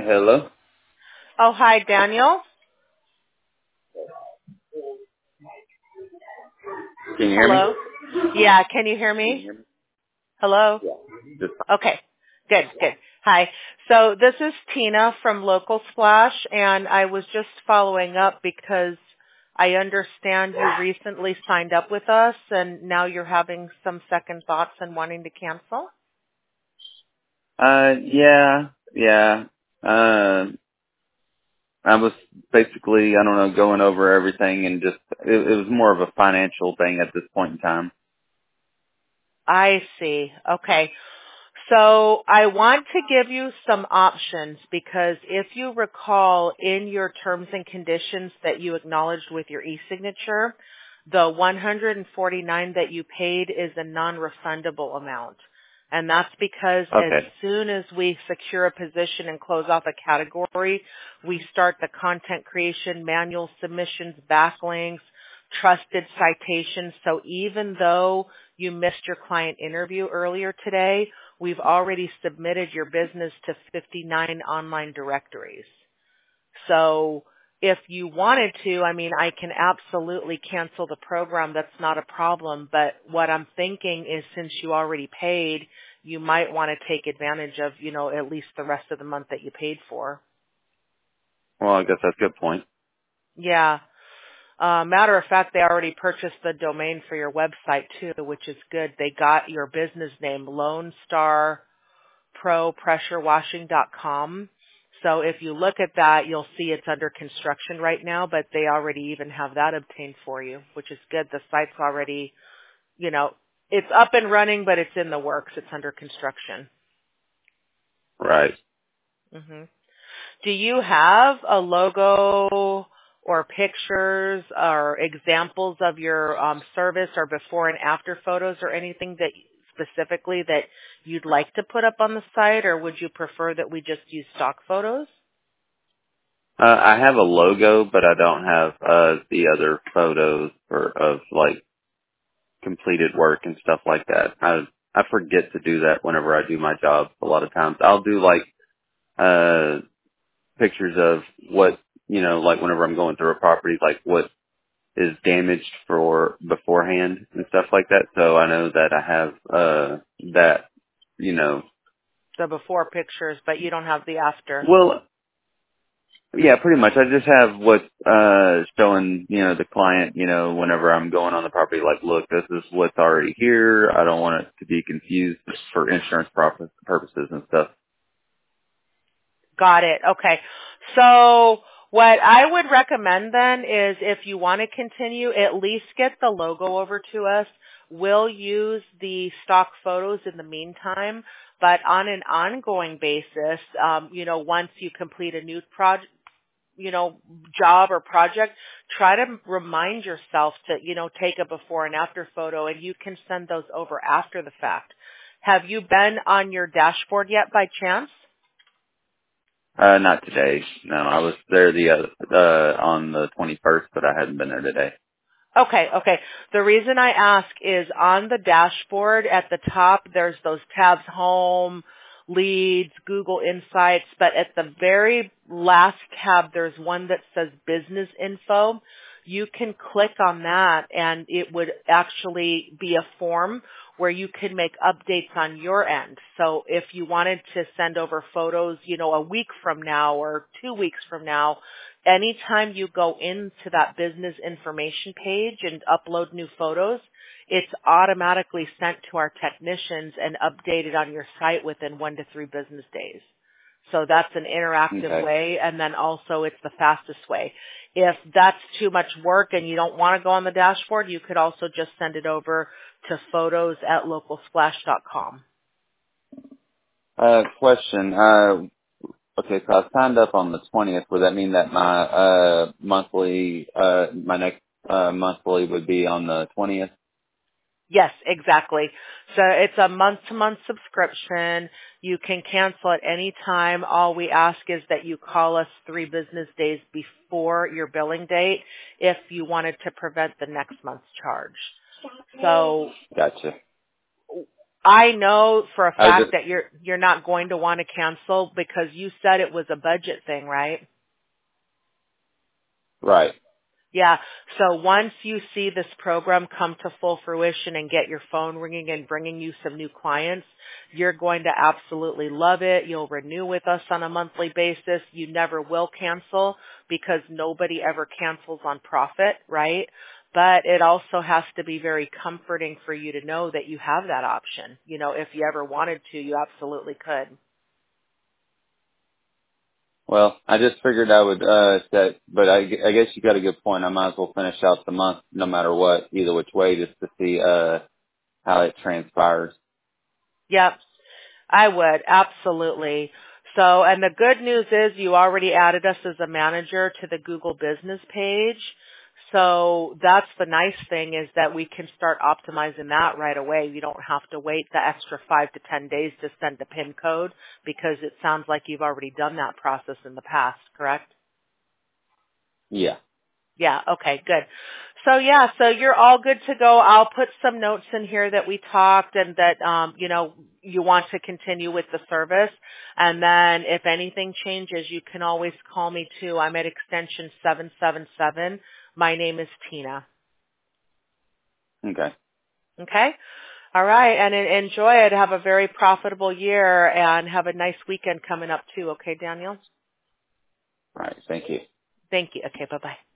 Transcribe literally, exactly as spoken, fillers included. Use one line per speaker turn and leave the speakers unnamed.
Hello?
Oh, hi, Daniel.
Can you hear me?
Hello? Yeah, can you hear
Can you
me?
hear me?
Hello?
Yeah. Just,
Okay, good, good. Hi. So this is Tina from Local Splash, and I was just following up because I understand you recently signed up with us, and now you're having some second thoughts and wanting to cancel?
uh, yeah, yeah. Uh, I was basically, I don't know, going over everything and just, it, it was more of a financial thing at this point in time.
I see. Okay. So I want to give you some options because if you recall in your terms and conditions that you acknowledged with your e-signature, the one hundred forty-nine that you paid is a non-refundable amount. And that's because as
Okay.
soon as we secure a position and close off a category, we start the content creation, manual submissions, backlinks, trusted citations. So even though you missed your client interview earlier today, we've already submitted your business to fifty-nine online directories. So if you wanted to, I mean, I can absolutely cancel the program. That's not a problem. But what I'm thinking is since you already paid, you might want to take advantage of, you know, at least the rest of the month that you paid for.
Well, I guess that's a good point.
Yeah. Uh, matter of fact, they already purchased the domain for your website too, which is good. They got your business name, Lone Star pro pressure washing dot com. So if you look at that, you'll see it's under construction right now, but they already even have that obtained for you, which is good. The site's already, you know, it's up and running, but it's in the works. It's under construction.
Right.
hmm Do you have a logo or pictures or examples of your um, service or before and after photos or anything that specifically that you'd like to put up on the site, or would you prefer that we just use stock photos?
Uh, I have a logo, but I don't have, uh, the other photos for, of like completed work and stuff like that. I, I forget to do that whenever I do my job a lot of times. I'll do like, uh, pictures of what, you know, like whenever I'm going through a property, like what is damaged for beforehand and stuff like that. So I know that I have, uh, that, you know,
The before pictures, but you don't have the after.
well, yeah, pretty much. I just have what, uh, showing, you know, the client, you know, whenever I'm going on the property, like, look, this is what's already here. I don't want it to be confused for insurance purpose- purposes and stuff.
Got it. Okay. So what I would recommend then is if you want to continue, at least get the logo over to us. We'll use the stock photos in the meantime, but on an ongoing basis, um, you know, once you complete a new project, you know, job or project, try to remind yourself to, you know, take a before and after photo, and you can send those over after the fact. Have you been on your dashboard yet by chance?
Uh, not today. No, I was there the, uh, uh, on the twenty-first, but I hadn't been there today.
Okay, okay. The reason I ask is on the dashboard at the top, there's those tabs, Home, Leads, Google Insights, but at the very last tab, there's one that says Business Info. You can click on that and it would actually be a form where you can make updates on your end. So if you wanted to send over photos, you know, a week from now or two weeks from now, anytime you go into that business information page and upload new photos, it's automatically sent to our technicians and updated on your site within one to three business days. So that's an interactive
Okay.
way, and then also it's the fastest way. If that's too much work and you don't want to go on the dashboard, you could also just send it over to photos at local splash dot com.
Uh, question. Uh, okay, so I signed up on the twentieth. Would that mean that my, uh, monthly, uh, my next, uh, monthly would be on the twentieth?
Yes, exactly. So it's a month-to-month subscription. You can cancel at any time. All we ask is that you call us three business days before your billing date if you wanted to prevent the next month's charge. So
Gotcha.
I know for a
I was
fact
just,
that you're you're not going to want to cancel because you said it was a budget thing, right?
right.
Yeah. So once you see this program come to full fruition and get your phone ringing and bringing you some new clients, you're going to absolutely love it. You'll renew with us on a monthly basis. You never will cancel because nobody ever cancels on profit, right? But it also has to be very comforting for you to know that you have that option. You know, if you ever wanted to, you absolutely could.
Well, I just figured I would, uh, that, but I, I guess you got a good point. I might as well finish out the month no matter what, either which way, just to see, uh, how it transpires.
Yep. I would, absolutely. So, and the good news is you already added us as a manager to the Google business page. So that's the nice thing is that we can start optimizing that right away. You don't have to wait the extra five to ten days to send a PIN code because it sounds like you've already done that process in the past, correct?
Yeah.
Yeah, okay, good. So yeah, so you're all good to go. I'll put some notes in here that we talked and that um, you know, you want to continue with the service. And then if anything changes, you can always call me too. I'm at extension seven seven seven. My name is Tina.
Okay.
Okay? All right, and en- enjoy it. Have a very profitable year and have a nice weekend coming up too. Okay, Daniel?
All right. Thank you.
Thank you. Okay, bye-bye.